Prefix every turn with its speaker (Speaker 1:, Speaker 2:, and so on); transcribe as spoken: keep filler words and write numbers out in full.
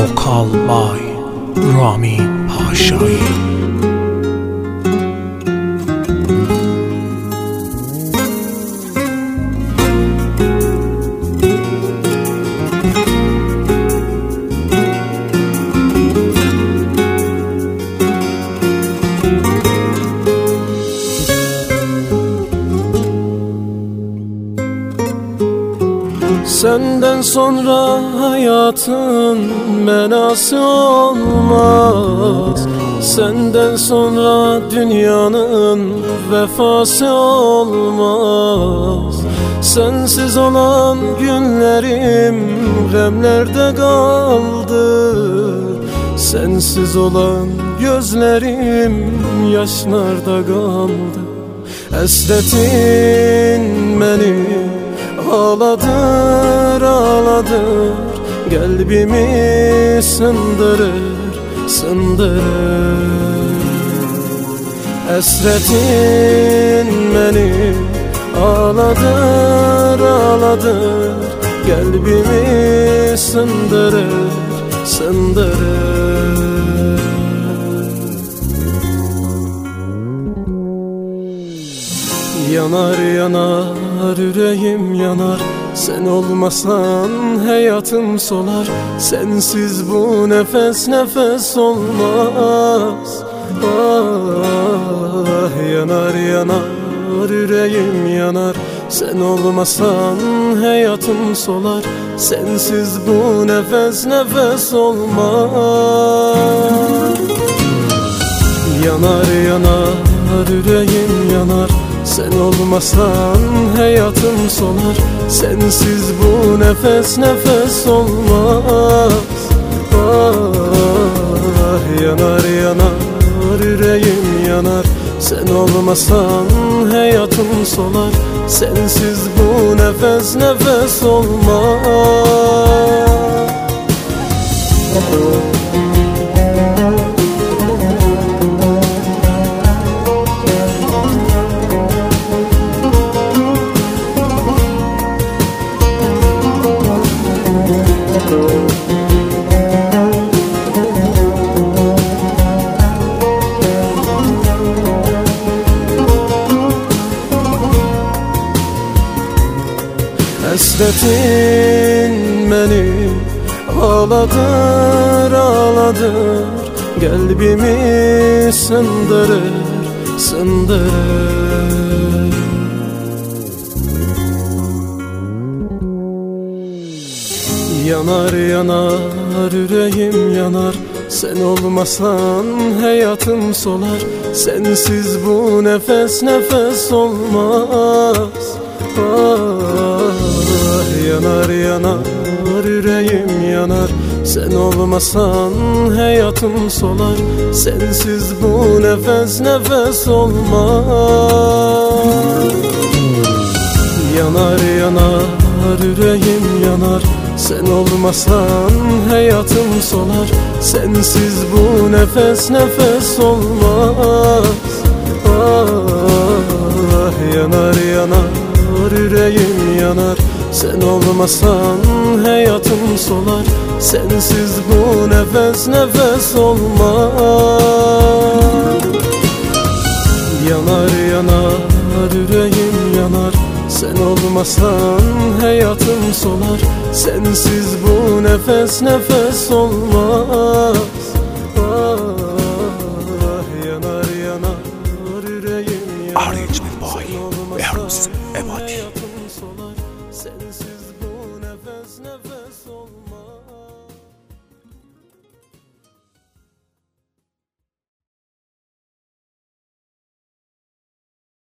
Speaker 1: Vokal by Rami Paşai.
Speaker 2: Senden sonra hayatın menası olmaz. Senden sonra dünyanın vefası olmaz. Sensiz olan günlerim gamlerde kaldı. Sensiz olan gözlerim yaşlarda kaldı. Hasretin beni ağladır ağladır, kalbimi sındırır sındırır. Hasretin beni ağladır ağladır, kalbimi sındırır sındırır. Yanar yanar yüreğim yanar, sen olmasan hayatım solar. Sensiz bu nefes nefes olmaz. Ah, yanar yanar yüreğim yanar, sen olmasan hayatım solar. Sensiz bu nefes nefes olmaz. Yanar yanar yüreğim yanar, sen olmasan hayatım solar. Sensiz bu nefes nefes olmaz. Ah, yanar yanar yüreğim yanar, sen olmasan hayatım solar. Sensiz bu nefes nefes olmaz. Hasretin beni ağladır ağladır, kalbimi sındırır sındırır. Yanar yanar yüreğim yanar, sen olmasan hayatım solar. Sensiz bu nefes nefes olmaz. Ah, yanar yanar yüreğim yanar, sen olmasan hayatım solar. Sensiz bu nefes nefes olmaz. Yanar yanar yüreğim yanar, sen olmasan hayatım solar. Sensiz bu nefes nefes olmaz. Ah, yanar yanar yüreğim yanar, sen olmasan hayatım solar. Sensiz bu nefes nefes olmaz. Yanar yanar yüreğim yanar, sen olmasan hayatım solar. Sensiz bu nefes nefes olmaz. Ah, yanar yanar yüreğim yanar,
Speaker 1: Arrangement by
Speaker 2: sen olmasan
Speaker 1: Eruz Ebadi.
Speaker 2: hayatım solar. Sensiz